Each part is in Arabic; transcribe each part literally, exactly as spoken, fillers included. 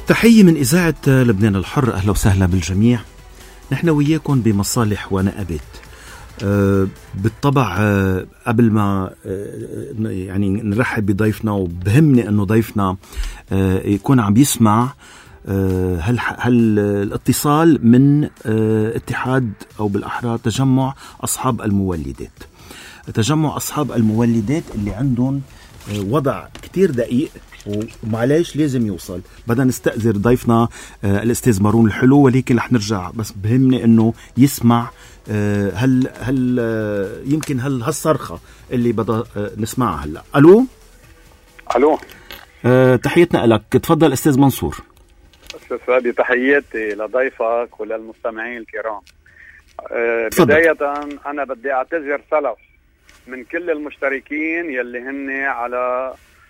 تحية من إذاعة لبنان الحر، أهلا وسهلا بالجميع. نحن وياكم بمصالح ونقابات. أه بالطبع أه قبل ما أه يعني نرحب بضيفنا، وبهمني أنه ضيفنا أه يكون عم يسمع أه هل, هل الاتصال من أه اتحاد أو بالأحرى تجمع أصحاب المولدات. تجمع أصحاب المولدات اللي عندهم أه وضع كتير دقيق ومعليش لازم يوصل. بدنا نستأذر ضيفنا آه الأستاذ مارون الحلو، ولكن رح نرجع، بس بهمني أنه يسمع آه هل هل آه يمكن هل هالصرخة اللي بدنا آه نسمعها هلا. ألو ألو آه تحياتنا لك، تفضل أستاذ منصور. أستاذ فادي، تحياتي لضيفك وللمستمعين الكرام. آه بداية أنا بدي أعتذر سلف من كل المشتركين يلي هن على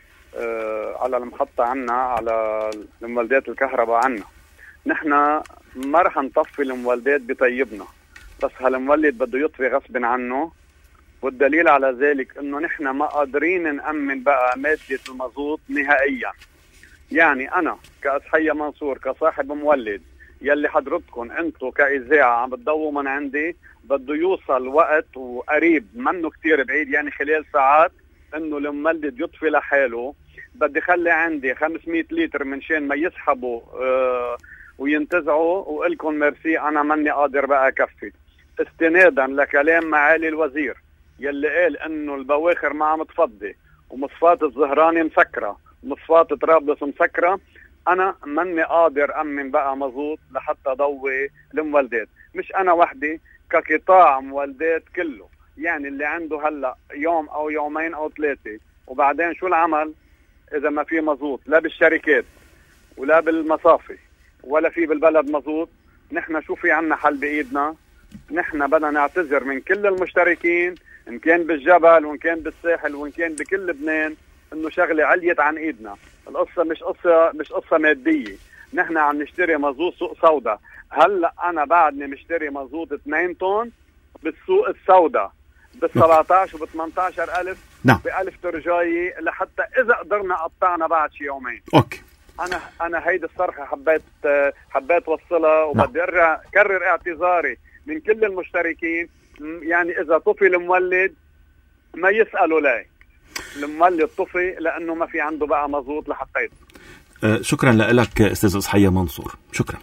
آه على المحطة عنا، على المولدات الكهرباء عنا. نحن ما رح نطفي المولدات بطيبنا، بس هالمولد بده يطفي غصب عنه. والدليل على ذلك انه نحن ما قادرين نأمن بقى مادة المازوت نهائيا. يعني انا كأسحية منصور كصاحب مولد، يلي حضرتكم انتو كإذاعة عم بتضووا من عندي، بده يوصل وقت وقريب منه كتير بعيد، يعني خلال ساعات، انه المولد يطفي لحاله. بدي خلي عندي خمسمية لتر من شان ما يسحبوا اه وينتزعوا، وقلكم ميرسي انا مني قادر بقى كفي. استنادا لكلام معالي الوزير يلي قال انه البواخر ما عم تفضي، ومصفات الزهراني مسكرة، ومصفات طرابلس مسكرة، انا مني قادر امن بقى مزوط لحتى ضوي المولدات. مش انا وحدي، كقطاع مولدات كله، يعني اللي عنده هلا يوم او يومين او ثلاثة، وبعدين شو العمل اذا ما في مزوط، لا بالشركات ولا بالمصافي ولا في بالبلد مزوط. نحن شو في عنا حل بايدنا؟ نحن بدنا نعتذر من كل المشتركين، ان كان بالجبل وان كان بالساحل وان كان بكل لبنان، انه شغله عليت عن ايدنا. القصه مش قصه مش قصه ماديه. نحن عم نشتري مزوط سوق سودا. هلا انا بعدني مشتري مزوط اثنين طن بالسوق السودا بال سبعطعش وب ثمنطعش ألف، نعم، بألف ترجاي، لحتى إذا قدرنا قطعنا بعد شي يومين. أوكي. أنا أنا هيدي الصرخة حبيت حبيت وصلها، وبدي أرجع كرر اعتذاري من كل المشتركين. يعني إذا طفي المولد ما يسألوا ليه، المولد طفي لأنه ما في عنده بقى مزوط لحتى يطفي. أه شكرا لك أستاذ أسحية منصور، شكرا.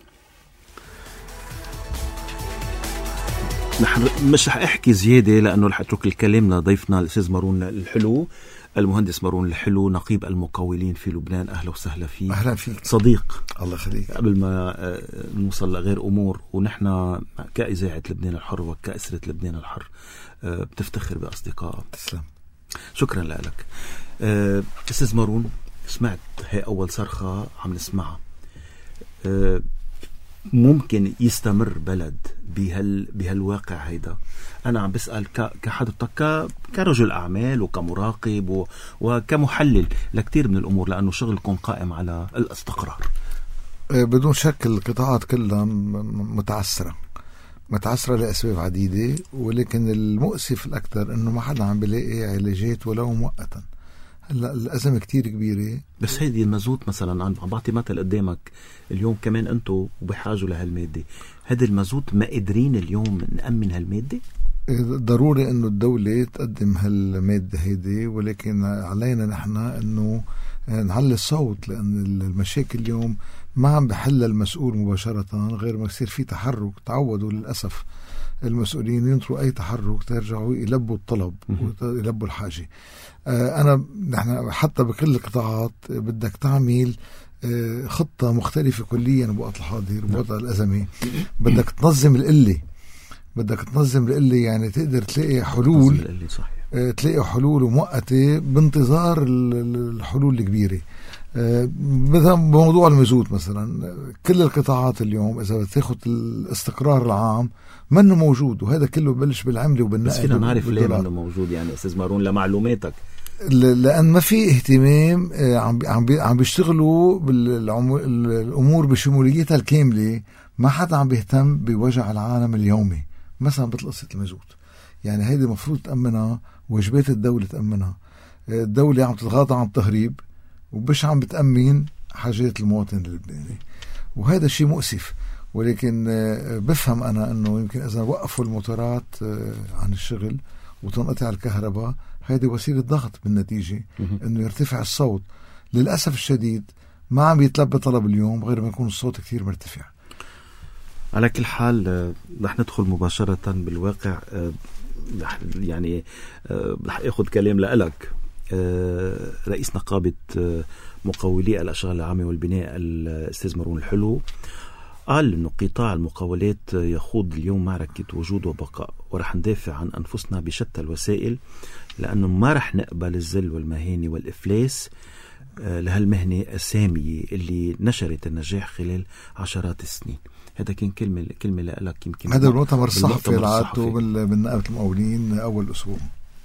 نحن مش رح احكي زياده لانه رح اترك الكلام لضيفنا الاستاذ مارون الحلو، المهندس مارون الحلو، نقيب المقاولين في لبنان. اهلا وسهلا فيك. اهلا فيك صديق. الله يخليك. قبل ما نوصل لغير امور، ونحن كاذاعه لبنان الحر وكاسره لبنان الحر بتفتخر باصدقائك. تسلم. شكرا لك. استاذ مارون، سمعت هي اول صرخه عم نسمعها. ممكن يستمر بلد بهال بهالواقع هيدا؟ أنا عم بسأل كحضرتك كرجل أعمال وكمراقب و... وكمحلل لكتير من الأمور، لأنه شغلكم قائم على الاستقرار. بدون شك القطاعات كلها متعسرة متعسرة لأسباب عديدة، ولكن المؤسف الأكثر أنه ما حدا عم بلاقي علاجات ولو مؤقتا. هلا الأزمة كتير كبيرة. بس هيدي المازوت مثلا، عم بعطي مثل قدامك اليوم، كمان أنتوا بحاجة لهالمادة. هذا المازوت ما قادرين اليوم نأمن هالمادة؟ ضروري أنه الدولة تقدم هالمادة هيدي، ولكن علينا نحن أنه نعلي الصوت، لأن المشاكل اليوم ما عم بحل المسؤول مباشرة غير ما يصير في تحرك. تعودوا للأسف المسؤولين ينطروا أي تحرك ترجعوا يلبوا الطلب ويلبوا الحاجة. أنا نحن حتى بكل القطاعات بدك تعمل خطة مختلفة كليا بوقت الحاضر بوقت الأزمة. بدك تنظم القلة، بدك تنظم القلة، يعني تقدر تلاقي حلول، تلاقي حلول مؤقتة بانتظار الحلول الكبيرة. مثلا بموضوع المازوت مثلا، كل القطاعات اليوم إذا بتاخد الاستقرار العام منه موجود، وهذا كله بلش بالعملة وبالنقل. بس فينا نعرف ليه منه موجود يعني أستاذ مارون لمعلوماتك؟ لأن ما في اهتمام. عم عم عم بيشتغلوا بالأمور بشموليتها الكاملة. ما حدا عم بيهتم بوجع العالم اليومي، مثلا مثل قصة المازوت. يعني هيدي مفروض تأمنها، واجبات الدولة تأمنها. الدولة عم تتغاضى عن التهريب، وبش عم بتأمن حاجات المواطن اللبناني، وهذا شيء مؤسف. ولكن بفهم أنا أنه يمكن إذا وقفوا الموتورات عن الشغل وتنقطع الكهرباء هذه وسيلة ضغط بالنتيجة أنه يرتفع الصوت. للأسف الشديد ما عم يتلبى طلب اليوم غير ما يكون الصوت كتير مرتفع. على كل حال رح ندخل مباشرة بالواقع. يعني رح أخذ كلام لألك رئيس نقابة مقاولي الأشغال العامة والبناء الأستاذ مارون الحلو قال إنه قطاع المقاولات يخوض اليوم معركة وجود وبقاء، ورح ندافع عن أنفسنا بشتى الوسائل، لأنه ما رح نقبل الذل والمهانة والإفلاس لهالمهنة السامية اللي نشرت النجاح خلال عشرات السنين. هذا كان كلمة كلمة لك يمكن هذا المؤتمر الصحفي اللي عادته من نقابة المقاولين أول أسبوع.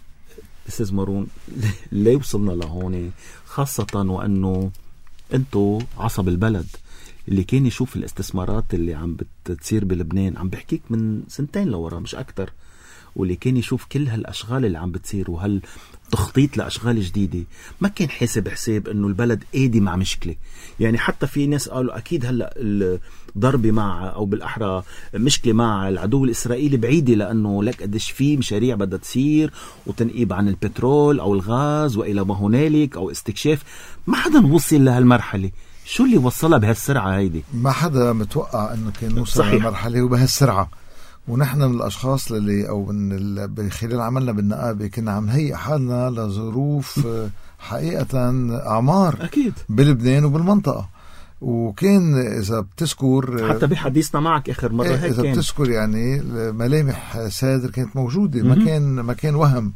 أستاذ مارون، لا يوصلنا لهون، خاصة وأنه أنتو عصب البلد اللي كان يشوف الاستثمارات اللي عم بتصير بلبنان، عم بحكيك من سنتين لورا مش أكتر، واللي كان يشوف كل هالأشغال اللي عم بتصير وهالتخطيط لأشغال جديدة، ما كان حاسب حساب أنه البلد قادي مع مشكلة. يعني حتى في ناس قالوا أكيد هلأ الضربة مع أو بالأحرى مشكلة مع العدو الإسرائيلي بعيدة، لأنه لك قدش فيه مشاريع بدها تصير وتنقيب عن البترول أو الغاز وإلى ما هنالك أو استكشاف. ما حدا وصل لهالمرحلة. شو اللي وصلها بهالسرعة هيدي؟ ما حدا متوقع أنه كان نوصل لهالمرحلة وبهالسرعة. ونحن من الأشخاص اللي أو من خلال عملنا بالنقابة كنا عم نهيئ حالنا لظروف حقيقة أعمار أكيد بلبنان وبالمنطقة. وكان إذا بتذكر حتى بحديثنا معك آخر مرة هيك إذا كان. بتذكر يعني ملامح سادر كانت موجودة، ما كان ما كان وهم.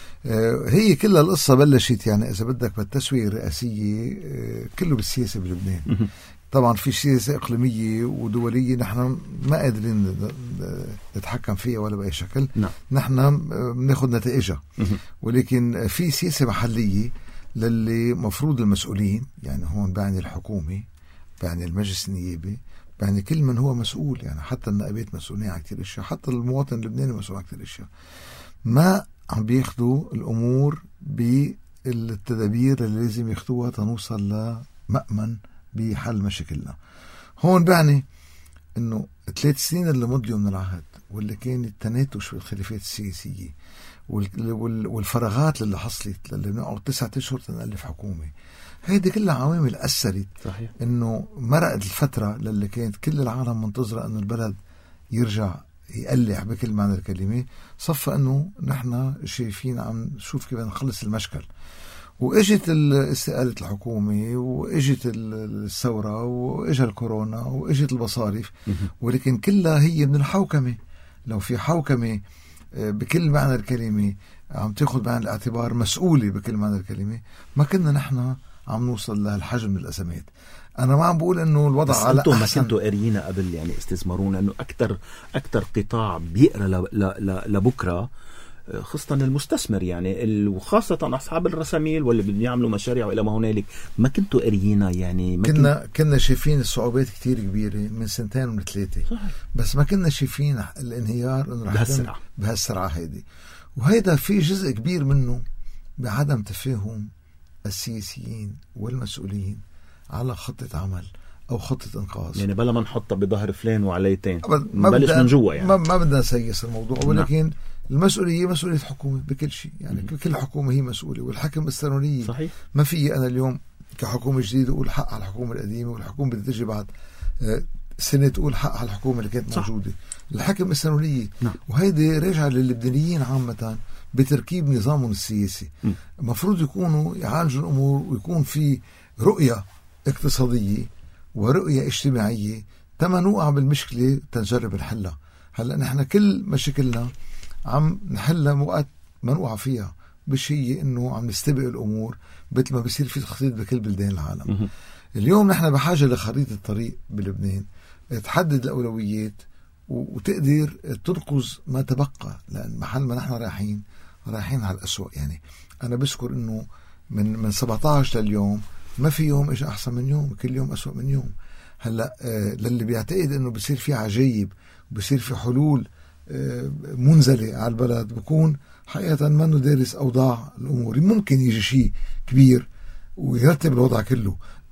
هي كل القصة بلشت يعني إذا بدك بالتسوية الرئاسية كله بالسياسة بلبنان. طبعا في سياسة إقليمية ودولية نحن ما قادرين نتحكم فيها ولا بأي شكل. نعم. نحن بناخد نتائجها، ولكن في سياسة محلية للي مفروض المسؤولين، يعني هون بعني الحكومة، بعني المجلس النيابي، بعني كل من هو مسؤول، يعني حتى النقابات مسؤولين عن كتير اشياء، حتى المواطن اللبناني مسؤول عن كتير اشياء، ما عم بياخدوا الأمور بالتدابير اللي لازم ياخدوها تنوصل لمأمن بحل مشاكلنا. هون بعني انه ثلاث سنين اللي مضيوا من العهد واللي كان التناتش في الخلافات السياسية والفراغات اللي حصلت اللي بنقعد تسعة اشهر تنألف حكومة، هيدي كلها عوامل أثرت. صحيح. انه مرقت الفترة اللي كانت كل العالم منتظرة انه البلد يرجع يقلع بكل معنى الكلمة، صفى انه نحن شايفين عم نشوف كيف نخلص المشكل. واجت استقالة الحكومة واجت الثورة واجا الكورونا واجت المصاريف، ولكن كلها هي من الحوكمة. لو في حوكمة بكل معنى الكلمة عم تاخذ بعين الاعتبار مسؤولة بكل معنى الكلمة، ما كنا نحن عم نوصل لهالحجم من الأزمات. أنا ما عم بقول إنه الوضع بس على أنتم أحسن. ما كنتوا قاريين قبل يعني استثمارون أنه أكتر أكتر قطاع بيقرأ لبكرة خاصة المستثمر يعني، وخاصة أصحاب الرساميل واللي بدهم يعملوا مشاريع وإلى ما هنالك. ما كنتوا قاريينا يعني، ما كنا كنت... كنا شايفين الصعوبات كتير كبيرة من سنتين ومن ثلاثة، بس ما كنا شايفين الانهيار إنه رح بهالسرعة بهالسرعة هيدي. وهيدا في جزء كبير منه بعدم تفاهم السياسيين والمسؤولين على خطة عمل أو خطة إنقاذ. يعني بلا ما نحطها بظهر فلان وعليتين نبلش من جوا يعني. ما, ما بدنا نسيس الموضوع، ولكن نعم. المسؤولية مسؤولية حكومة بكل شيء يعني. م- كل حكومة هي مسؤولة، والحكم السنورية صحيح. ما في أنا اليوم كحكومة جديدة أقول حق على الحكومة القديمة، والحكومة بدها تجي بعد سنة تقول حق على الحكومة اللي كانت صح. موجودة. الحكم السنورية نعم. وهيدي راجعة لللبنانيين عامة بتركيب نظامهم السياسي. المفروض يكونوا يعالجوا الأمور ويكون في رؤية اقتصادية ورؤية اجتماعية تما نوقع بالمشكلة تنجرب نحلها. هلأ نحن كل مشاكلنا عم نحلها وقت ما نوقع فيها، مش هي إنه عم نستبق الأمور مثل ما بيصير في تخطيط بكل بلدان العالم. اليوم نحن بحاجة لخريطة الطريق بلبنان تحدد الأولويات وتقدر تنقذ ما تبقى، لأن محل ما نحن رايحين رايحين على الأسوأ. يعني أنا بذكر إنه من من سبعة عشر لليوم ما في يوم إيش أحسن من يوم، كل يوم أسوأ من يوم. هلا آه للي بيعتقد إنه بيصير في عجائب بيصير في حلول آه منزلة على البلد، بكون حقيقة ما إنه دارس أوضاع الأمور. ممكن يجي شيء كبير ويرتب الوضع كله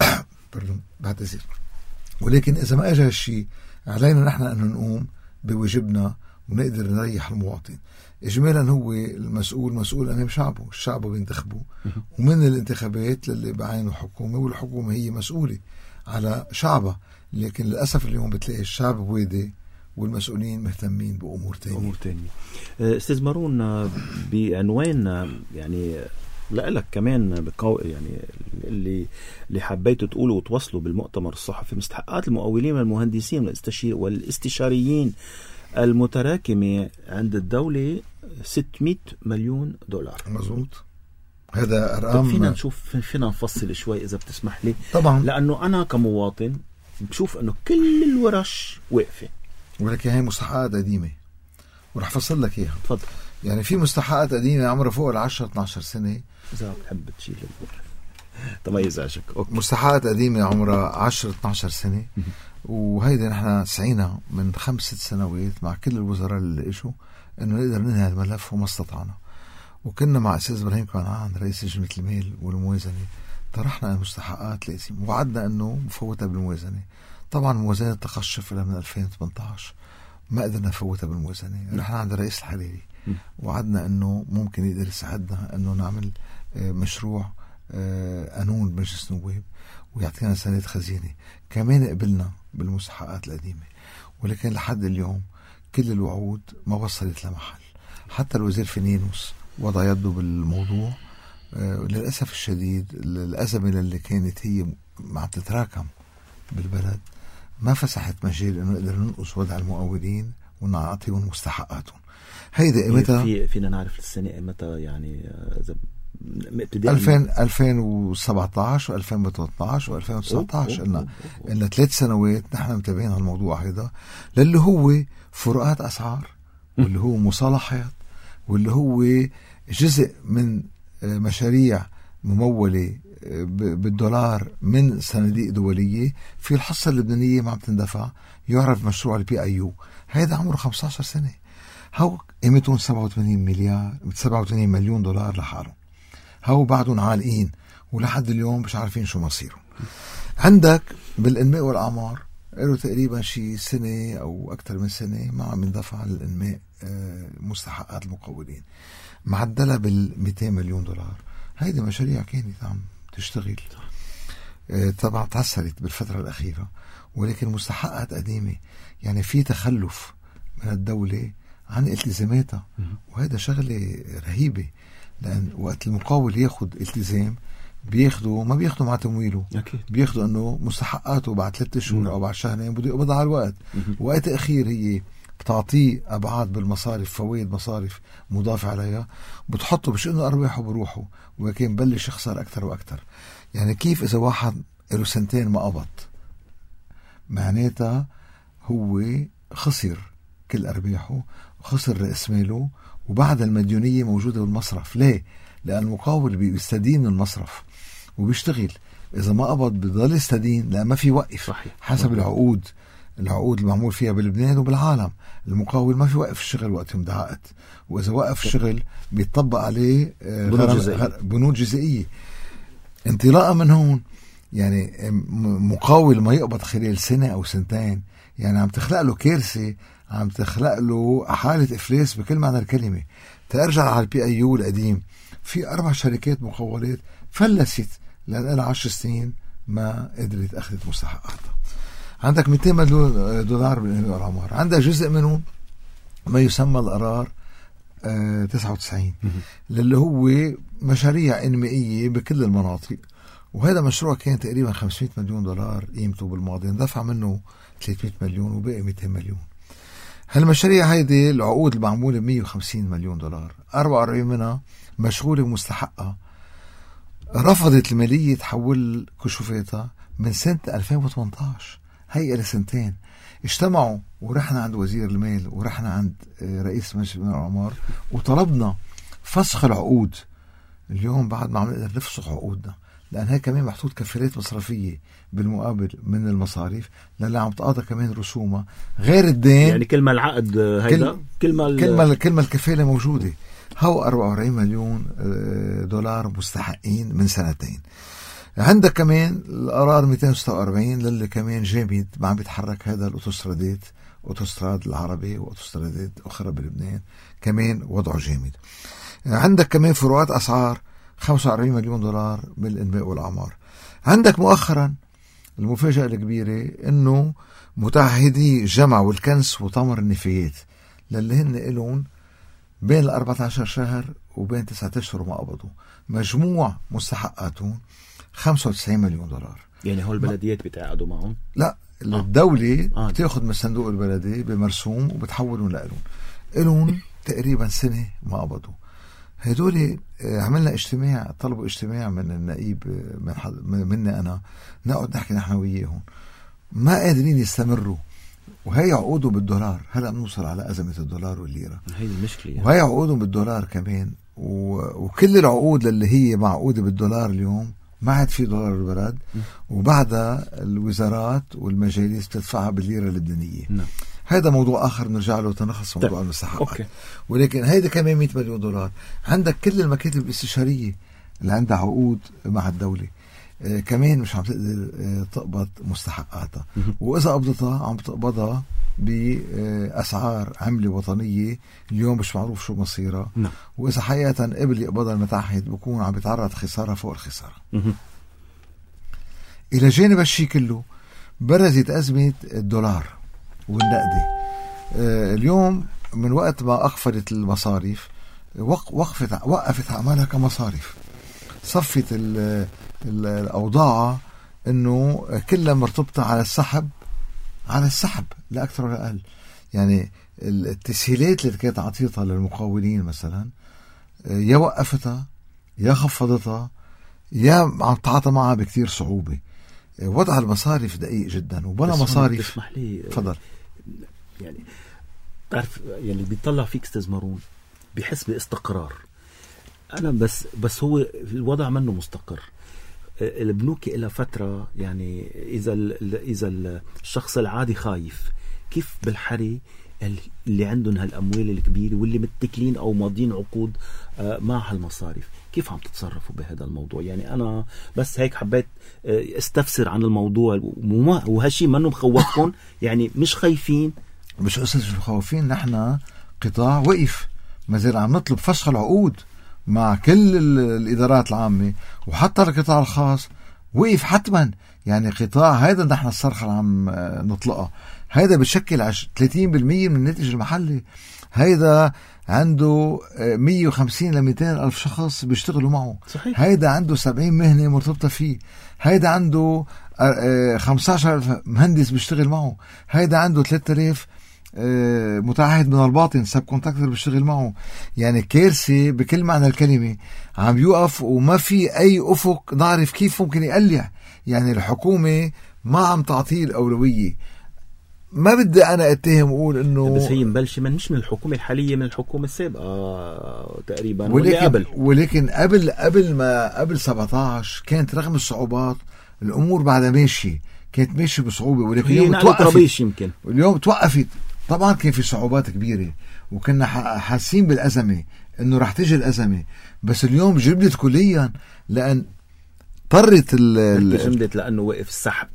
pardon بعتذر. ولكن إذا ما أجى هالشيء علينا نحن أن نقوم بواجبنا ونقدر نريح المواطن. إجمالا هو المسؤول مسؤول أمام شعبه، الشعب بينتخبه، ومن الانتخابات اللي بعينه حكومة، والحكومة هي مسؤولة على شعبها. لكن للأسف اليوم بتلاقي الشعب بويدي والمسؤولين مهتمين بأمور تانية. أمور تانية. أستاذ مارون، بعنوان يعني لألك كمان بقو يعني اللي اللي حبيتوا تقولوا وتوصلوا بالمؤتمر الصحفي، مستحقات المقاولين والمهندسين والاستشاريين المتراكمة عند الدولة ستمائة مليون دولار. مزبوط. هذا أرقام. فينا نشوف، فينا نفصل شوي إذا بتسمح لي. طبعا. لأنه أنا كمواطن بشوف أنه كل الورش واقفة، ولكن هي مستحقات قديمة ورح فصل لك إياها. تفضل. يعني في مستحقات قديمة عمرها فوق العشرة اثناشر سنة. إذا بتحب تشيل تميز عشك. أوكي. مستحقات قديمة عمرها عشرة اثناشر سنة، وهيدا نحن سعينا من خمس ست سنوات مع كل الوزراء اللي إشوا إنه نقدر ننهي الملف وما استطعنا. وكنا مع أستاذ إبراهيم كنعان رئيس لجنة المال والموازنة طرحنا المستحقات لازم، وعدنا إنه مفوتها بالموازنة. طبعا موازنة تقشف من ألفين وثمانية عشر ما قدرنا نفوتها بالموازنة. رحنا عند الرئيس الحريري وعدنا إنه ممكن يقدر يساعدنا إنه نعمل مشروع قانون مجلس نواب ويعطينا سند خزينة. كمان قبلنا بالمستحقات القديمة، ولكن لحد اليوم كل الوعود ما وصلت لمحل. حتى الوزير فينينوس وضع يده بالموضوع. للأسف الشديد الأزمة اللي كانت هي ما عم تتراكم بالبلد ما فسحت مجال إنه نقدر ننقص وضع المقاولين ونعطيهم مستحقاتهم. هيدا متى في فينا نعرف السنة متى يعني إذا ألفين وسبعة عشر وألفين وثمانية عشر وألفين وتسعة عشر قلنا قلنا ثلاث سنوات نحن متابعين هالموضوع هذا، للي هو فروقات أسعار واللي هو مصالحات واللي هو جزء من مشاريع ممولة بالدولار من صناديق دولية. في الحصة اللبنانية ما عم تندفع، يعرف مشروع البي اي يو، هذا عمره خمسة عشر سنة، هو قيمتهم سبعة وثمانين مليار سبعة وثمانين مليون دولار لحالهم، هو بعدهم عالقين ولحد اليوم مش عارفين شو مصيرهم. عندك بالإنماء والأعمار له تقريبا شي سنة أو أكثر من سنة ما عم يندفع للإنماء مستحقات المقاولين، معدلة بالمئتين مليون دولار. هيدي مشاريع كانت عم تشتغل طبعا تعثرت بالفترة الأخيرة، ولكن مستحقات قديمة. يعني في تخلف من الدولة عن التزاماتها، وهذا شغلة رهيبة. لأن وقت المقاول ياخد التزام بياخده ما بياخده مع تمويله، بياخده أنه مستحقاته بعد ثلاثة شهور أو بعد شهرين بده يقبض على الوقت. وقت أخير هي بتعطيه أبعاد بالمصارف، فوائد مصارف مضاف عليها، بتحطه بشأنه أرباحه بروحه، وكان بلش يخسر أكتر وأكتر. يعني كيف إذا واحد له سنتين ما قبض معناتها هو خسر كل أرباحه وخسر رأس ماله، وبعد المديونية موجودة بالمصرف. ليه؟ لأن المقاول بيستدين المصرف وبيشتغل، إذا ما قبض بضل يستدين لأن ما في وقف. صحيح. حسب العقود العقود المعمول فيها بلبنان وبالعالم، المقاول ما في وقف الشغل وقت مدعقت، وإذا وقف الشغل بيطبق عليه بنود جزائية. انطلاقا من هون يعني مقاول ما يقبض خلال سنة أو سنتين يعني عم تخلق له كارثة، عم تخلق له حالة إفلاس بكل معنى الكلمة. ترجع على البي اي يو القديم، في أربع شركات مقاولات فلست لأن لها عشر سنين ما قدرت أخذت مستحقاتها. عندك مئتين مليون دولار بالإنماء والأعمار، عندك جزء منهم ما يسمى القرار آه تسعة وتسعين اللي هو مشاريع إنمائية بكل المناطق، وهذا مشروع كان تقريبا خمسمائة مليون دولار قيمته بالماضي، دفع منه ثلاثمائة مليون وباقي مئتين مليون. هالمشاريع هيدي العقود المعمولة مئة وخمسين مليون دولار، أربعة وأربعين منها مشغولة مستحقة. رفضت المالية تحول كشوفاتها من سنة ألفين وثمانية عشر، هي لسنتين. اجتمعوا ورحنا عند وزير المال ورحنا عند رئيس مجلس الأعمار وطلبنا فسخ العقود. اليوم بعد ما عم نقدر نفسخ عقودنا، لأن هي كمان محطوط كفالات مصرفية بالمقابل من المصاريف للي عم تقاضى كمان رسومة غير الدين. يعني كل ما العقد هيدا كل ما كل ما كل ما الكفالة موجودة. هو أربعة وأربعين مليون دولار مستحقين من سنتين. عندك كمان القرار مئتين وستة وأربعين للي كمان جامد ما عم بيتحرك هذا الأوتوسترادات، أوتوستراد العربي وأوتوسترادات أخرى بلبنان كمان وضعه جامد. عندك كمان فروقات أسعار خمسة وأربعين مليون دولار بالإنماء والأعمار. عندك مؤخرا المفاجأة الكبيرة إنه متعهدي الجمع والكنس وتمر النفايات للي هن إلون بين الأربعة عشر شهر وبين تسعة أشهر ما قبضوا مجموع مستحقاتهم خمسة وتسعين مليون دولار. يعني هو البلديات بيتعاقدوا معهم؟ لا، الدولة آه. بتاخد من الصندوق البلدي بمرسوم وبتحولهم لإلون. إلون تقريبا سنة ما قبضوا. هدول عملنا اجتماع، طلبوا اجتماع من النقيب من مني أنا نقعد نحكي نحن وياهم، ما قادرين يستمروا وهي عقودهم بالدولار. هلا بنوصل على أزمة الدولار والليرة، هي المشكلة يعني. وهي عقودهم بالدولار كمان و... وكل العقود اللي هي معقودة بالدولار اليوم ما عاد في دولار البلد، وبعدها الوزارات والمجالس بتدفعها بالليرة اللبنانية. نعم. هذا موضوع آخر بنرجع له تنخص موضوع المستحقات. ولكن هيدا كمان مئة مليون دولار. عندك كل المكاتب الاستشارية اللي عندها عقود مع الدولة آه كمان مش عم تقدر آه تقبض مستحقاتها، وإذا قبضتها عم تقبضها بأسعار عملة وطنية اليوم مش معروف شو مصيرها. نعم. وإذا حقيقة قبل يقبضها المتعهد بكون عم بيتعرض خسارة فوق الخسارة. إلى جانب الشيء كله برزت أزمة الدولار والنقدة. آه اليوم من وقت ما أخفضت المصاريف وقفت وقفت عملها كمصاريف، صفت الأوضاع إنه كلها مرتبطة على السحب على السحب لا أكثر ولا أقل. يعني التسهيلات اللي كانت عطيتها للمقاولين مثلا يا وقفتها يا خفضتها يا عم تعاطى معها بكتير صعوبة. وضع المصاريف دقيق جدا وبلا مصاريف. اسمح لي تفضل. يعني تعرف يعني اللي بيطلع فيك استثمارون بيحس باستقرار. أنا بس بس هو الوضع منه مستقر. البنوك إلى فترة يعني إذا إذا الشخص العادي خايف كيف بالحري اللي عندهم هالأموال الكبيرة واللي متكلين أو ماضين عقود مع هالمصاريف كيف عم تتصرفوا بهذا الموضوع؟ يعني أنا بس هيك حبيت استفسر عن الموضوع وهالشي منه مخوفكم؟ يعني مش خايفين؟ مش قصة مش مخوفين، نحن قطاع وقف ما زال عم نطلب فسخ العقود مع كل الإدارات العامة وحتى القطاع الخاص وقف حتما. يعني قطاع هيدا نحن الصرخة اللي عم نطلقها هيدا بتشكل ثلاثين بالمئة من الناتج المحلي. هيدا عنده مية وخمسين لمئتين ألف شخص بيشتغلوا معه. صحيح. هيدا عنده سبعين مهنة مرتبطة فيه. هيدا عنده خمسة عشر ألف مهندس بيشتغل معه. هيدا عنده ثلاثة آلاف متعهد من الباطن سب كونتاكتور بيشتغل معه. يعني كارثة بكل معنى الكلمة عم يوقف وما في أي أفق نعرف كيف ممكن يقلع. يعني الحكومة ما عم تعطيه الأولوية. ما بدي أنا أتهم وأقول إنه بس هي مبلشة من مش من الحكومة الحالية، من الحكومة السابقة تقريبا. ولكن قبل ولكن قبل قبل ما قبل سبعة عشر كانت رغم الصعوبات الأمور بعدها ماشية، كانت ماشية بصعوبة. ولكن اليوم توقفت. يمكن واليوم توقفت. طبعا كان في صعوبات كبيرة وكنا حاسين بالأزمة إنه رح تيجي الأزمة، بس اليوم جبلت كليا لأن اضطرت ال جبلت لأنه وقف السحب.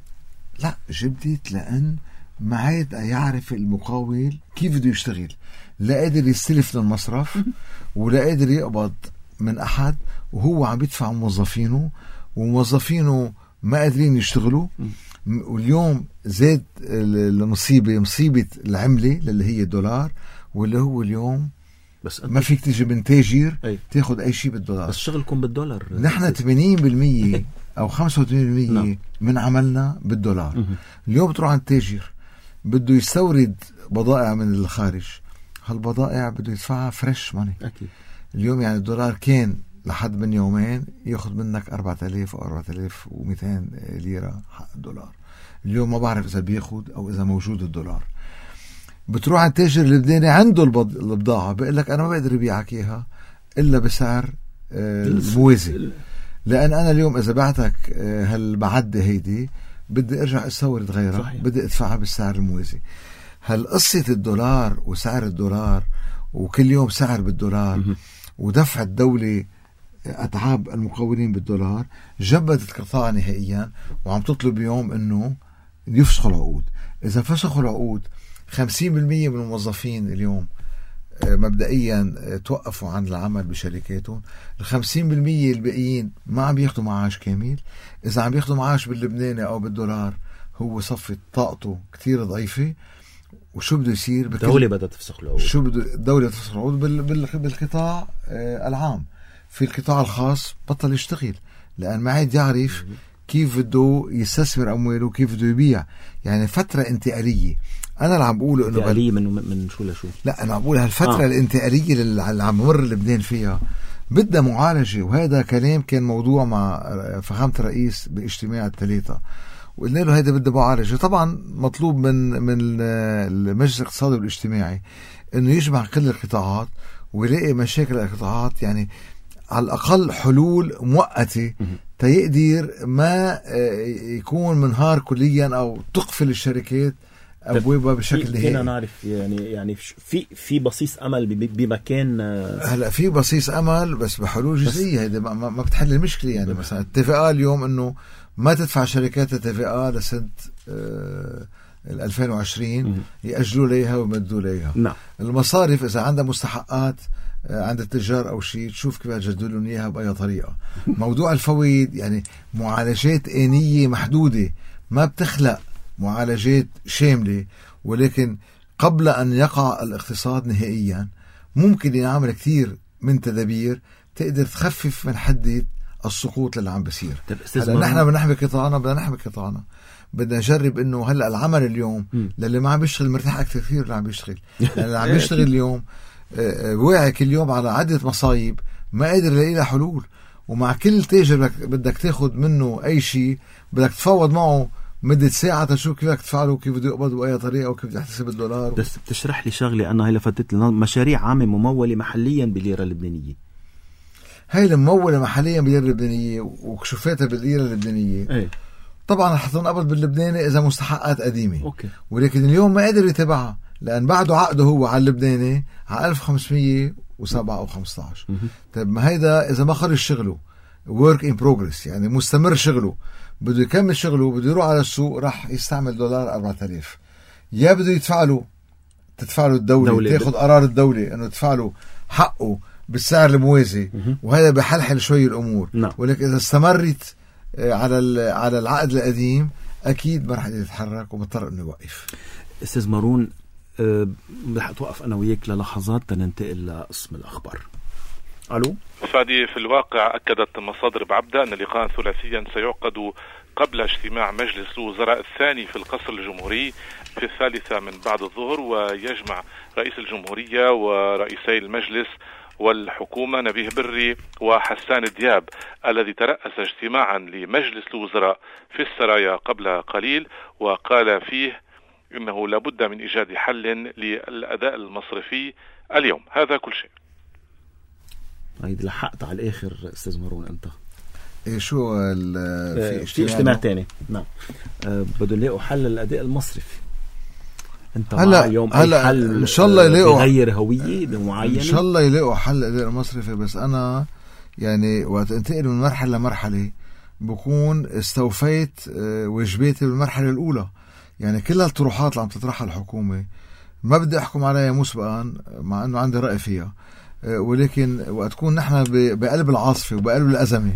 لا جبلت لأن ما عاد يعرف المقاول كيف بده يشتغل. لا قادر يستلف من المصرف ولا قادر يقبض من أحد وهو عم يدفع موظفينه وموظفينه ما قادرين يشتغلوا. واليوم زاد المصيبة مصيبة العملة اللي هي الدولار، واللي هو اليوم بس ما فيك تيجي من تاجر أي. تاخد أي شيء بالدولار. بس شغلكم بالدولار. نحن ثمانين بالمئة أو خمسة وثمانين بالمئة من عملنا بالدولار. اليوم بتروح عند تاجر بده يستورد بضائع من الخارج، هالبضائع بده يدفعها فريش ماني. أكيد. اليوم يعني الدولار كان لحد من يومين ياخذ منك أربعة آلاف أو أربعة آلاف ومئتين ليرة حق الدولار. اليوم ما بعرف إذا بياخد أو إذا موجود الدولار. بتروح عند تاجر اللبناني عنده البضاعة بيقول لك أنا ما بقدر أبيعك إياها إلا بسعر الموازي، لأن أنا اليوم إذا بعتك هالمعدة هيدي بدي أرجع أستورد غيرها. صحيح. بدي أدفعها بالسعر الموازي. هالقصة الدولار وسعر الدولار وكل يوم سعر بالدولار ودفع الدولة أتعاب المقاولين بالدولار جبدت القطاع نهائيا، وعم تطلب اليوم أنه يفسخوا العقود. إذا فسخوا العقود خمسين بالمية من الموظفين اليوم مبدئيا توقفوا عن العمل بشركاتهم، الخمسين بالمية الباقيين ما عم بياخدوا معاش كامل. إذا عم بياخدوا معاش باللبناني أو بالدولار هو صفت طاقته كتير ضعيفة. وشو بده يصير؟ الدولة بدها تفسخ العقود. شو بده الدولة تفسخ العقود بالقطاع العام. في القطاع الخاص بطل يشتغل لأن ما عاد يعرف كيف بده يستثمر أمواله وكيف بده يبيع. يعني فترة انتقالية. أنا اللي عم بقوله إنه انتقالية من من شو لشو؟ لا أنا عم بقول هالفترة آه. الانتقالية اللي عم مر لبنان فيها بدها معالجة. وهذا كلام كان موضوع مع فخامة الرئيس باجتماع الثلاثة، وقلنا له هيدا بده معالجة. طبعا مطلوب من من المجلس الاقتصادي والاجتماعي إنه يجمع كل القطاعات ويلاقي مشاكل القطاعات، يعني على الأقل حلول مؤقتة تيقدر ما يكون منهار كليا أو تقفل الشركات أبوابها بشكل نهائي. فينا نعرف يعني يعني في في بصيص أمل بمكان. هلا في بصيص أمل بس بحلول جزئية. هذا ما, ما بتحل المشكلة. يعني مثلا اتفاقات اليوم إنه ما تدفع شركات اتفاقات لسنة آه ألفين وعشرين يأجلوا ليها ويمدوا ليها. نعم. المصارف إذا عندها مستحقات عند التجار أو شيء تشوف كيف تجدوا لهم إياها بأي طريقة. موضوع الفوائد يعني معالجات آنية محدودة، ما بتخلق معالجات شاملة، ولكن قبل أن يقع الاقتصاد نهائيا ممكن يعمل كثير من تدابير تقدر تخفف من حدة السقوط اللي عم بصير. هلا نحن بدنا نحمي قطاعنا بدنا نحمي قطاعنا بدنا نجرب انه هلا العمل اليوم للي ما عم بيشتغل مرتاح اكثر كثير اللي عم بيشتغل. يعني اللي عم بيشتغل اليوم واعي كل يوم على عدة مصايب ما قادر يلاقي لها حلول. ومع كل تاجر بدك تاخد منه اي شيء بدك تفاوض معه مدة ساعة تشوف كيف بدك تفعله وكيف بده يقبض بأي طريقة وكيف بدك تحسب الدولار. بس بتشرح لي شغلة أنا هلا فتت لنا مشاريع عامة ممولة محليا بالليرة اللبنانية. هاي الممولة محليا بالليرة اللبنانية وكشوفاتها بالليرة اللبنانية. ايه. طبعا رح تنقبض باللبناني إذا مستحقات قديمة. أوكي. ولكن اليوم ما قادر يتبعها لأن بعده عقده هو على اللبناني على ألف وخمسمية وسبعة أو خمسة عشر. طيب ما هيدا إذا ما خرج شغله work in progress يعني مستمر شغله بده يكمل شغله بده يروح على السوق راح يستعمل دولار أربعة آلاف. يا بده يدفع له تدفع له الدولة تاخد قرار الدولة إنه تدفع له حقه بالسعر الموازي وهذا بحلحل شوي الأمور. نعم. ولكن إذا استمرت على على العقد القديم أكيد ما راح يتحرك وبضطر إنه يوقف. أستاذ مارون أه رح أتوقف أنا وياك للحظات تننتقل لقسم الأخبار. ألو فادي. في الواقع أكدت مصادر بعبدة أن لقاء ثلاثيا سيعقد قبل اجتماع مجلس الوزراء الثاني في القصر الجمهوري في الثالثة من بعد الظهر، ويجمع رئيس الجمهورية ورئيسي المجلس والحكومة نبيه بري وحسان دياب الذي ترأس اجتماعا لمجلس الوزراء في السرايا قبل قليل، وقال فيه إنه لابد من إيجاد حل للأداء المصرفي اليوم. هذا كل شيء. هيدي لحقت على الآخر أستاذ مارون أنت. إيه شو في في اجتماع تاني؟ نعم. أه بده يلاقوا حل للأداء المصرفي. انت هلا اليوم هلا حل ان شاء الله يلاقوا يغير هويه معينه ان شاء الله يلاقوا حل للأداء المصرفي. بس انا يعني وقت انتقل من مرحله لمرحله بكون استوفيت واجباتي بالمرحله الاولى. يعني كل هالطروحات اللي عم تطرحها الحكومه ما بدي احكم عليها مسبقا مع انه عندي راي فيها، ولكن وقت تكون نحن بقلب العاصفه وبقلب الازمه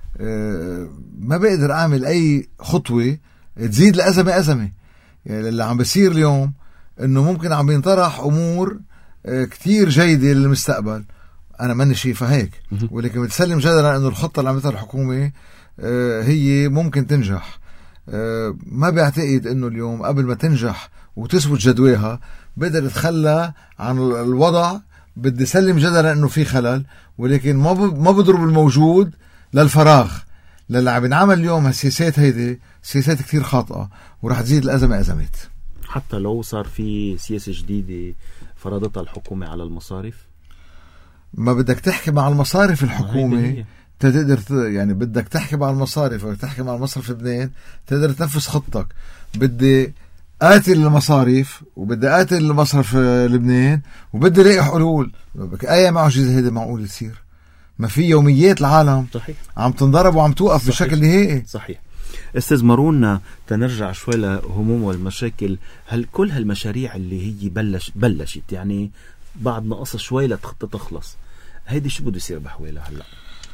ما بقدر اعمل اي خطوه تزيد الازمه ازمه. يعني اللي عم بيصير اليوم انه ممكن عم ينطرح امور كتير جيده للمستقبل، انا ماني شايفها هيك، ولكن بتسلم جدلا انه الخطه اللي عملتها الحكومه هي ممكن تنجح. ما بعتقد انه اليوم قبل ما تنجح وتثبت جدواها بقدر اتخلى عن الوضع. بدي سلم جدلا انه في خلل، ولكن ما ما بضرب الموجود للفراغ. للي عم بنعمل اليوم هالسياسات هيدي سياسات كتير خاطئة وراح تزيد الأزمة أزمات. حتى لو صار في سياسة جديدة فرضتها الحكومة على المصارف، ما بدك تحكي مع المصارف الحكومة تقدر يعني بدك تحكي مع المصارف أو تحكي مع المصرف لبنان تقدر تنفذ خطتك. بدي قاتل المصارف وبدي قاتل المصرف لبنان وبدي لاقي حلول. أي معجزة هيدي معقول تصير؟ ما في يوميات العالم صحيح عم تنضرب وعم توقف صحيح. بشكل نهائي. صحيح. استاذ مارون، تنرجع شوي لهموم والمشاكل، هل كل هالمشاريع اللي هي بلش بلشت يعني بعد نقص شوي لتخطى تخلص، هيدي شو بده يصير بحوالها هلا؟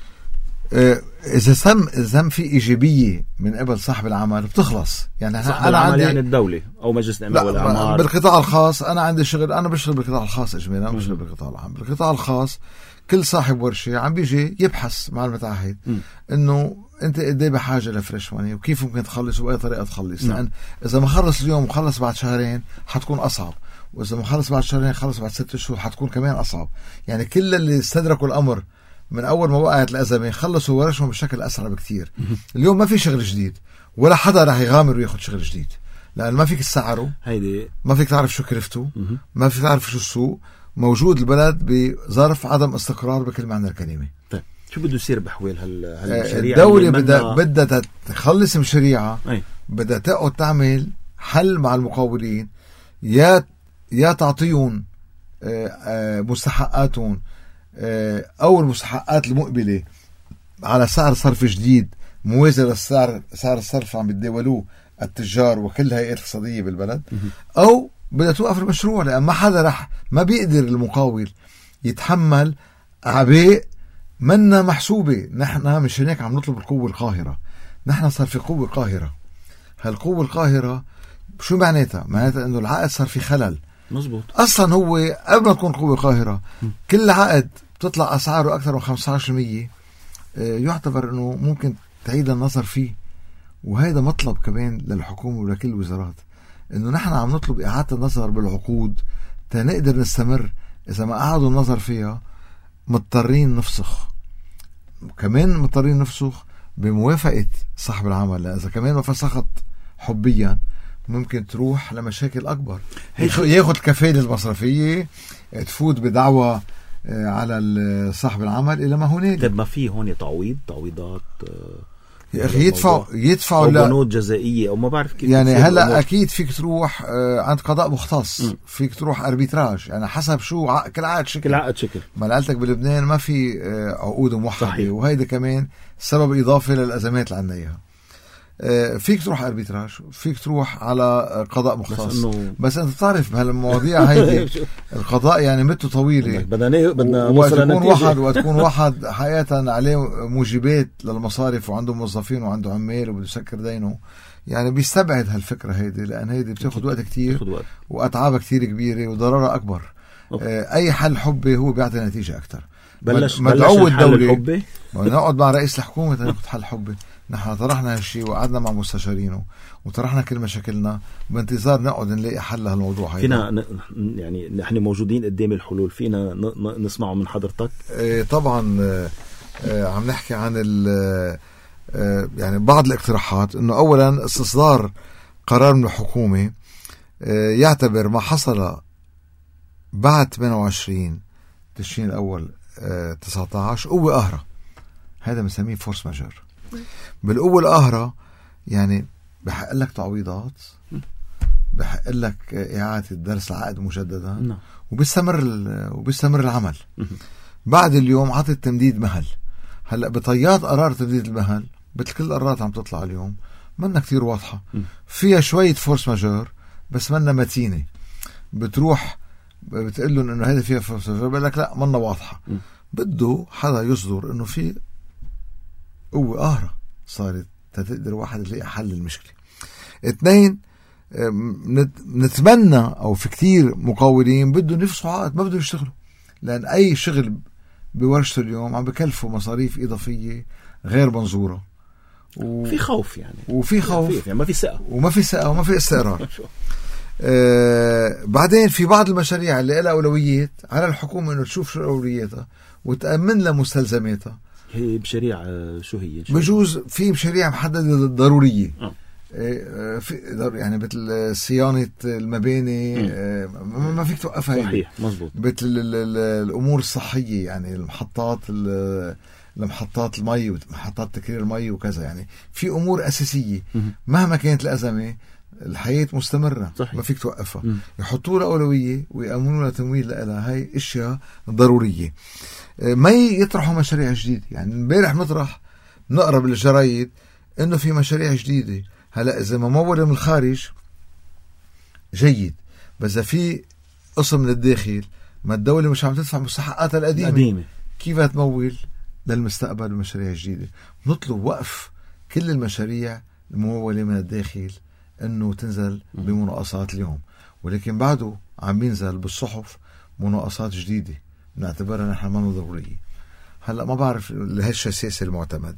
إذا سم إذا في إيجابية من قبل صاحب العمل بتخلص. يعني صاحب العمل عندي يعني الدولة أو مجلس الأمة والأعمار. بالقطاع الخاص أنا عندي شغل، أنا بشتغل بالقطاع الخاص إجمالا، أنا بشتغل بالقطاع العام. بالقطاع الخاص كل صاحب ورشة عم بيجي يبحث مع المتعهد إنه أنت قديه بحاجة لفريش ماني وكيف ممكن تخلص وبأي طريقة تخلص. م. لأن إذا ما خلص اليوم وخلص بعد شهرين حتكون أصعب، وإذا ما خلص بعد شهرين خلص بعد ست شهور حتكون كمان أصعب. يعني كل اللي استدركوا الأمر من أول ما وقعت الأزمة خلصوا ورشهم بشكل أسرع بكتير. اليوم ما في شغل جديد ولا حدا رح يغامر وياخد شغل جديد، لأن ما فيك تسعره، هيدي ما فيك تعرف شو كلفته، ما فيك تعرف شو السوق موجود. البلد بظرف عدم استقرار بكل معنى الكلمة. طيب شو بده يصير بحوال هالمشاريع؟ الدولة بدها بدها تخلص مشاريعها، بدها تقعد تعمل حل مع المقاولين، يا يا تعطيهم مستحقاتهم أو المستحقات المقبلة على سعر صرف جديد موازي للسعر سعر الصرف عم بيتداولوه التجار وكل هيئات الاقتصادية بالبلد، أو بدها توقف المشروع. لأن ما حدا رح ما بيقدر المقاول يتحمل أعباء منا محسوبة. نحن مش هناك عم نطلب القوة القاهرة، نحن صار في قوة قاهرة. هالقوة القاهرة شو معناتها؟ معناتها إنه العقد صار في خلل. مزبوط. أصلا هو قبل ما تكون قوة قاهرة كل عقد بتطلع أسعاره أكثر من خمسة عشر بالمية يعتبر إنه ممكن تعيد النظر فيه. وهذا مطلب كمان للحكومة ولكل الوزارات، إنه نحن عم نطلب إعادة النظر بالعقود تنقدر نستمر. إذا ما قعدوا النظر فيها مضطرين نفسخ، كمان مضطرين نفسخ بموافقة صاحب العمل. إذا كمان ما فسخت حبيا ممكن تروح لمشاكل أكبر، ياخد الكفالة المصرفية، تفوت بدعوة على صاحب العمل إلى ما هناك. طيب ما في هون تعويض تعويضات يا أخي يدفعوا يدفعوا أو بنود جزائية أو ما بعرف كيف يعني. هلا أكيد فيك تروح عند قضاء مختص، م. فيك تروح أربيتراج، يعني حسب شو ع... كل عقد شكل. كل عقد شكل. ما قالتك بلبنان ما في عقود موحدة، وهيدا كمان سبب إضافي للأزمات اللي عندنا إياها. فيك تروح أربيتراج، فيك تروح على قضاء مختص، بس, بس أنت تعرف بهالمواضيع هيدي القضاء يعني مدته طويلة، بدنا بدنا وتكون واحد وتكون واحد حقيقة عليه موجبات للمصارف وعنده موظفين وعنده عمال وبده يسكر دينه. يعني بيستبعد هالفكرة هيدي، لأن هيدي بتاخد وقت كتير وأتعابها كتير كبيرة وضررها أكبر. أوكي. أي حل حبي هو بيعطي نتيجة أكتر. بلش مدعو الدولة نقعد مع رئيس الحكومة ناخد حل حبي. نحن طرحنا هالشيء وقعدنا مع مستشارينه وطرحنا كل مشاكلنا بانتظار نقعد نلاقي حل لهالموضوع. فينا ن... يعني نحن موجودين قدام الحلول، فينا ن... نسمعه من حضرتك. إيه طبعا. إيه عم نحكي عن ال... إيه يعني بعض الاقتراحات، انه اولا استصدار قرار من الحكومة إيه يعتبر ما حصل بعد ثمانية وعشرين تشرين الاول إيه تسعة عشر قوة قاهرة. هذا بنسميه فورس ماجور. بالقوة القاهرة يعني بحق لك تعويضات، بحق لك إعادة درس العقد مجددا، وبيستمر وبيستمر العمل. بعد اليوم عطت تمديد مهل. هلا بطيات قرار تمديد المهل مثل كل القرارات عم تطلع اليوم منا كتير واضحة، فيها شوية فورس ماجور بس منا متينة. بتروح بتقول لهم إنه هذا فيها فورس ماجور، بقول لك لا منا واضحة. بده حدا يصدر إنه في قوة قاهرة صارت تقدر واحد يلاقي حل المشكلة. اثنين، نتمنى او في كتير مقاولين بدهم يفصلوا عقد، ما بدهم يشتغلوا، لان اي شغل بورشته اليوم عم بكلفوا مصاريف اضافية غير منظورة، وفي خوف يعني وفي خوف يعني ما في ثقة وما في ثقة وما في استقرار. آه بعدين في بعض المشاريع اللي لها أولويات على الحكومة انه تشوف شو أولوياتها وتأمن لها مستلزماتها. هي بشريعة شو هي؟ بجوز في مشاريع محددة ضرورية. أه. في يعني مثل صيانة المباني ما فيك توقفها. صحيح مزبوط. مثل الأمور الصحية يعني المحطات المحطات المي ومحطات تكرير المي وكذا، يعني في أمور أساسية مهما كانت الأزمة الحياة مستمرة. صحيح. ما فيك توقفها. يحطوا لها أولوية ويأمنوا لها تمويل لها. هاي أشياء ضرورية. ما يطرحوا مشاريع جديدة. يعني امبارح مطرح نقرأ بالجرايد انه في مشاريع جديدة. هلا اذا ممولة من الخارج جيد، بس اذا في قسم من الداخل ما الدولة مش عم تدفع مستحقاتها القديمة القديمة. كيف هتمول للمستقبل المشاريع الجديدة؟ نطلب وقف كل المشاريع الممولة من الداخل انه تنزل بمناقصات اليوم، ولكن بعده عم ينزل بالصحف مناقصات جديدة نعتبرها نحن ما ضرورية. هلا ما بعرف لهالشي السياسة المعتمدة.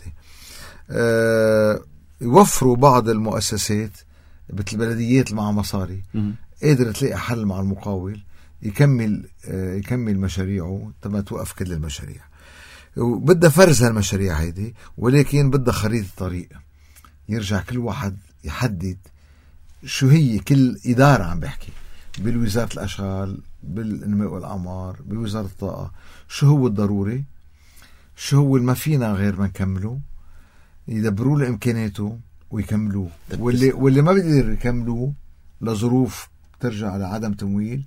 أه يوفروا بعض المؤسسات مثل البلديات اللي معها مصاري قادرة تلاقي حل مع المقاول يكمل أه يكمل مشاريعه تما توقف كل المشاريع. وبدها فرز هالمشاريع هيدي، ولكن بدها خريطة طريق يرجع كل واحد يحدد شو هي كل إدارة. عم بحكي بالوزارة الأشغال، بالإنماء والأعمار، بوزارة الطاقة، شو هو الضروري، شو هو ما فينا غير ما نكمله، يدبروا له إمكاناته ويكملوه، واللي, واللي ما بيقدر يكملوه لظروف ترجع لعدم تمويل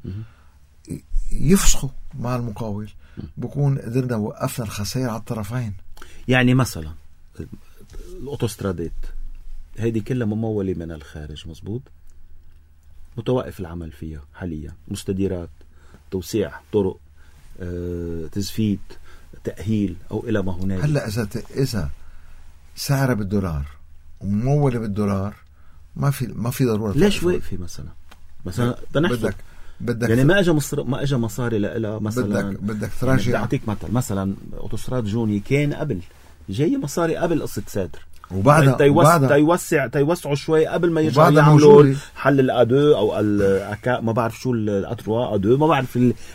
يفسخوا مع المقاول. بكون قدرنا وقفنا الخسائر على الطرفين. يعني مثلا الأوتوسترادات هيدي كلها ممولة من الخارج، مزبوط، متوقف العمل فيها حاليا، مستديرات، توسيع طرق، أه، تزفيت، تأهيل أو إلى ما هنالك. هلا إذا إذا سعرها بالدولار وممولة بالدولار ما في ما في ضرورة. ليش واقفة مثلا؟ مثلا بدك بدك يعني ما اجى مصر ما اجى مصاري لها مثلا. بدك بدك تراجع. بدي اعطيك مثل مثلا اوتوستراد جوني كان قبل جاي مصاري قبل قصة سادر، وبعدها تيوسع تيوسعوا شوي قبل ما يرجعوا يعملوا حل الادو او الأكا ما بعرف شو الاتروا ادو ما بعرف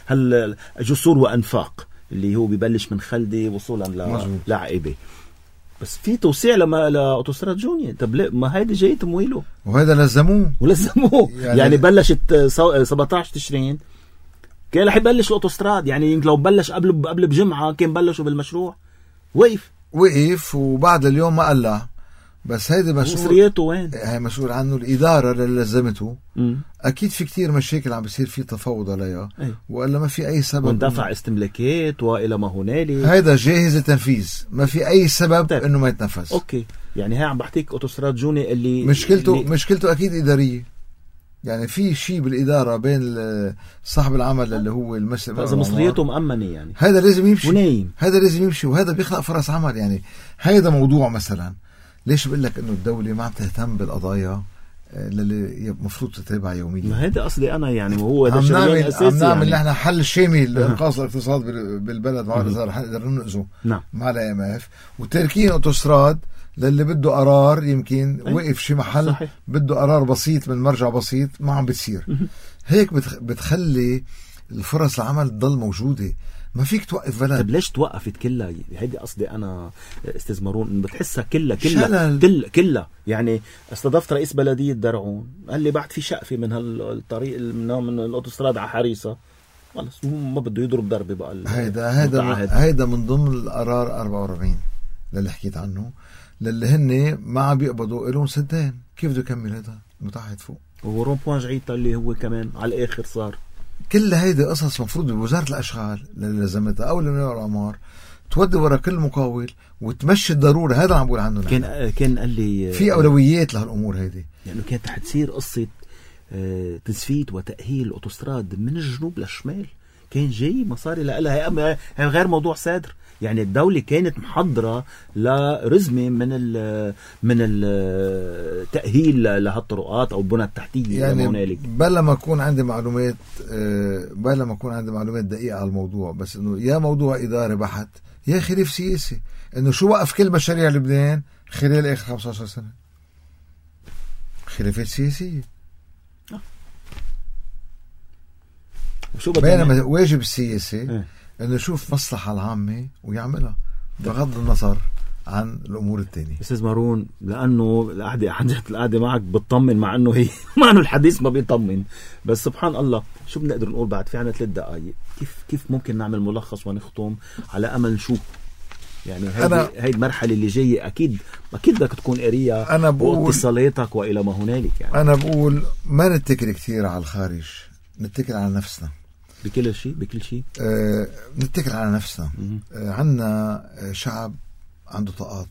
هل جسور وانفاق اللي هو ببلش من خلدي وصولا لعقبه. بس في توسيع لما لاوتوستراد جوني. طب ليه ما هيدي جاي تمويله وهذا لزموه ولزموه يعني, يعني بلشت سبعتاشر تشرين كان رح يبلش الاوتوستراد. يعني لو بلش قبل قبل بجمعه كان بلشوا بالمشروع وقف وقف وبعد اليوم ما قلع. بس هيدي مسؤول مصرياته وين؟ هي مسؤول عنه الإدارة اللي لزمته. م. أكيد في كتير مشاكل عم بيصير في تفاوض عليها أي. وإلا ما في أي سبب وندفع استملاكات وإلى ما هنالك. هيدا جاهز التنفيذ، ما في أي سبب طيب. إنه ما يتنفذ. أوكي يعني هي عم بحكيك أوتوستراد جوني اللي مشكلته اللي... مشكلته أكيد إدارية. يعني في شيء بالإدارة بين صاحب العمل اللي هو المسؤول إذا مصريته مأمنة يعني هذا لازم يمشي ونايم. هذا لازم يمشي وهذا بيخلق فرص عمل. يعني هذا موضوع مثلا ليش بقول لك انه الدولة ما عم تهتم بالقضايا اللي المفروض تتابع يوميا. ما هذا قصدي انا يعني وهو هذا الشيء الاساسي. عم نعمل يعني. نحن حل شامل لانقاذ الاقتصاد بالبلد مع الرزاق رح نقدر ننقذه نعم. مع الاي ام اف وتركين اوتوستراد للي بده قرار يمكن أي. وقف شي محل صحيح. بده قرار بسيط من مرجع بسيط ما عم بتصير. هيك بتخلي الفرص العمل تضل موجودة. ما فيك توقف بلد. طب ليش توقفت كلها؟ هيدي قصدي انا استاذ مارون بتحسها كلها كلها كلها كلها. يعني استضفت رئيس بلدية درعون قال لي بعد في شقفة من هالطريق من من الاوتوستراد على حريصة خلص ما بده يضرب ضربة بقى. هيدا هيدا هيدا من ضمن القرار أربعة وأربعين اللي حكيت عنه للي هن ما عم بيقبضوا لهم سدين. كيف بده يكمل هذا متعهد فوق ورون بوان جعيتا اللي هو كمان على الاخر صار. كل هيدي قصص مفروض بوزارة الأشغال اللي لزمتها أو الإنماء والأعمار تودي ورا كل مقاول وتمشي الضرورة. هذا عم بقول عنه. كان كان قال لي في أولويات لهالأمور هيدي. يعني كانت حتصير قصة تزفيت وتأهيل الأوتوستراد من الجنوب للشمال. كان جاي مصاري لها هي غير موضوع سادر. يعني الدولة كانت محضرة لرزمة من ال من التأهيل لهالطرقات أو البنى التحتية. يعني بلا ما أكون عندي معلومات بلا ما أكون عندي معلومات دقيقة على الموضوع، بس إنه يا موضوع إداري بحت يا خلاف سياسي. إنه شو وقف كل مشاريع لبنان خلال آخر خمسة عشر سنة؟ خلافات سياسية. وشو بينما واجب السياسي اه. انه يشوف مصلحة العامة ويعملها بغض النظر عن الامور التانية. استاذ مارون لانه القعدة حاجة القعدة معك بتطمن مع انه هي مع انه الحديث ما بيطمن، بس سبحان الله شو بنقدر نقول بعد في عنا ثلاث دقائق كيف كيف ممكن نعمل ملخص ونختم على امل شو يعني هاي هاي المرحلة اللي جاية اكيد اكيد بدك تكون قارية انا بقول واتصالاتك والى ما هنالك. يعني انا بقول ما نتكل كثير على الخارج، نتكل على نفسنا. بكل شيء بكل شيء آه نتكل على نفسنا. آه عنا شعب عنده طاقات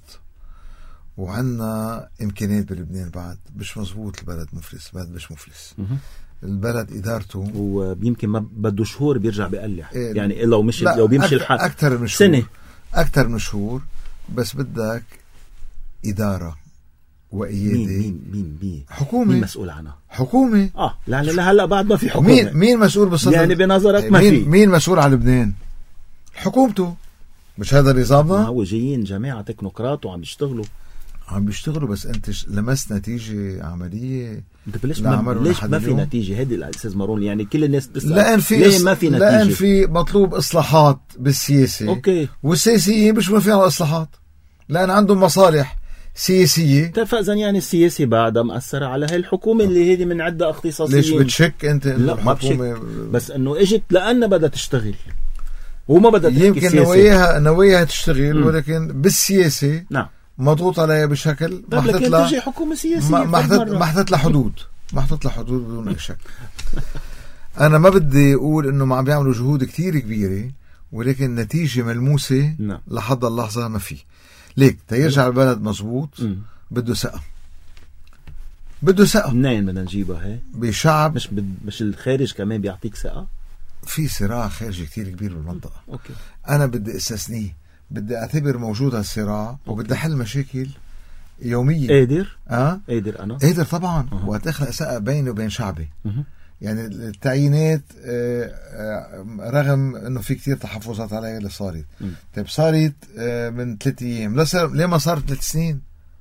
وعنا إمكانيات بلبنان. بعد مش مزبوط البلد مفلس، البلد مش مفلس. مم. البلد إدارته ويمكن ما بده شهور بيرجع بيقلح. إيه يعني لو مش لو بيمشي الحال أكتر من شهور، سنة أكتر من شهور، بس بدك إدارة وقيادة. مين مين مين مين حكومة مين مسؤول عنها؟ حكومة. اه لعل لهلا بعد ما في حكومة. مين مين مسؤول بالصدر يعني بنظرك ما مين في؟ مين مسؤول على لبنان؟ حكومته. مش هذا نظامنا؟ هو جايين جماعة تكنوقراط وعم يشتغلوا عم بيشتغلوا بس انت لمست نتيجة عملية. انت ليش ما, ليش ما في نتيجة؟ هيدي الاستاذ مارون يعني كل الناس بتسأل لأن في ليه ما في نتيجة؟ لأن في مطلوب إصلاحات بالسياسة. اوكي. والسياسيين مش موافقين على الإصلاحات لأن عندهم مصالح سياسية. فإذا يعني السياسي بعدها مأثرة على هاي الحكومة اللي هيدي من عدة اختصاصيين. ليش بتشك انت؟ لا ما بشك، بس انه اجت لأنها بدها تشتغل وما بدها تحكي يمكن سياسة. نواياها نواياها تشتغل م. ولكن بالسياسة نعم مضغوط عليها بشكل ما حطت لها تجي حكومة سياسية ما حطت لها حدود ما حطت لها حدود بدون أي شك. أنا ما بدي أقول إنه ما عم بيعملوا جهود كتير كبيرة ولكن نتيجة ملموسة نعم. لحد اللحظة ما في. ليك تيرجع البلد مزبوط بده ثقة، بده ثقة. منين بدنا نجيبها هي؟ بشعب مش بد... مش الخارج كمان بيعطيك ثقة. في صراع خارجي كتير كبير بالمنطقة. أوكي. أنا بدي استثنيه، بدي أعتبر موجود هالصراع وبدي أحل مشاكل يومية. قادر؟ أه؟ قادر أنا؟ قادر طبعا. أه. وأتخلق ثقة بيني وبين شعبي. أه. يعني التعيينات رغم انه في كتير تحفظات عليها اللي صارت. طيب صارت من ثلاث ايام ليه ما صارت ثلاث سنين؟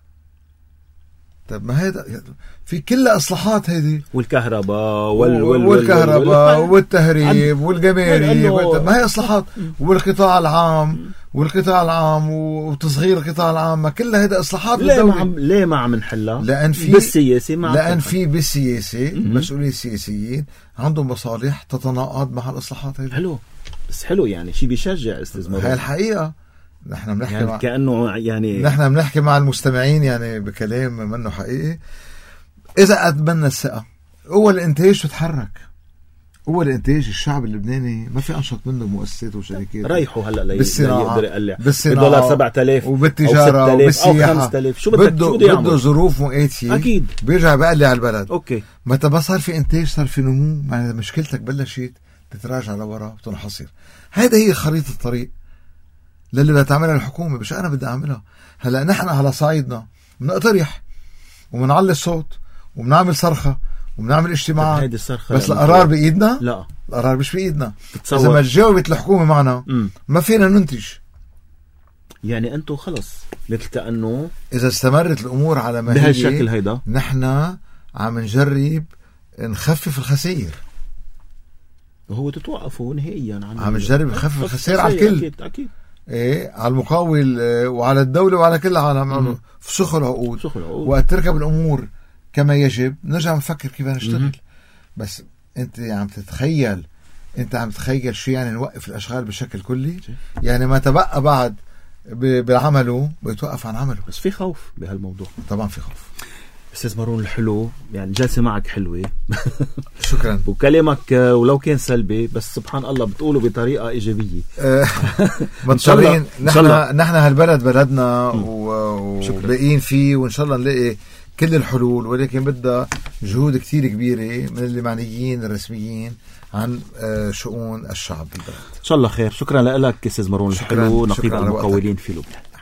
طيب ما هيدا في كلها اصلاحات هيدي. والكهرباء وال وال والكهرباء والتهريب والجمارك ما هي اصلاحات. والقطاع العام والقطاع العام وتصغير القطاع العام ما كلها هيدا اصلاحات بالدولة. ليه ما ليه ما عم نحلها؟ لان في بالسياسه ما لان في بالسياسه المسؤولين السياسيين عندهم مصالح تتناقض مع الاصلاحات هيدي. حلو بس حلو يعني شيء بيشجع استثمار. هاي الحقيقه نحن بنحكي يعني مع كانه يعني نحن بنحكي مع المستمعين يعني بكلام منه حقيقي. اذا اتبنى الثقه هو الانتاج بتحرك، هو الانتاج. الشعب اللبناني ما في انشط منه مؤسسات وشركات رايحوا هلا لي بالصناعه يقدر يقلع بالدولار سبعة آلاف وبالتجاره وبالسياحه او خمسة آلاف. شو بدك بده بده ظروف مقاسيه اكيد بيرجع بقلع على البلد. اوكي. متى ما صار في انتاج صار في نمو معناتها مشكلتك بلشت تتراجع لورا وتنحصر. هذا هي خريطه الطريق للي بدها تعملها الحكومه مش انا بدي اعملها. هلا نحن على صعيدنا بنقترح وبنعلي الصوت وبنعمل صرخه وبنعمل اجتماعات بس القرار بايدنا؟ لا القرار مش بايدنا. تتصور. اذا ما تجاوبت الحكومه معنا م. ما فينا ننتج. يعني انتم خلص مثل كانه اذا استمرت الامور على ما هي بهالشكل هيدا نحن عم نجرب نخفف الخسائر. وهو تتوقفوا نهائيا عن عم نجرب نخفف الخسائر على الكل. اكيد اكيد. ايه على المقاول وعلى الدوله وعلى كل العالم. فسخوا العقود وقت تركب الامور كما يجب نرجع نفكر كيف نشتغل. بس انت عم تتخيل انت عم تتخيل شو يعني نوقف الاشغال بشكل كلي؟ يعني ما تبقى بعد بعمله بيتوقف عن عمله. بس في خوف بهالموضوع. طبعا في خوف. استاذ مارون الحلو يعني جلسة معك حلوة. شكرا. وكلامك ولو كان سلبي بس سبحان الله بتقوله بطريقة إيجابية. مضطرين نحن نحن هالبلد بلدنا وباقيين فيه وإن شاء الله نلاقي كل الحلول ولكن بدها جهود كتير كبيرة من اللي معنيين الرسميين عن شؤون الشعب بالبلد. إن شاء الله خير. شكرا لك استاذ مارون الحلو نقيب المقاولين في لبنان.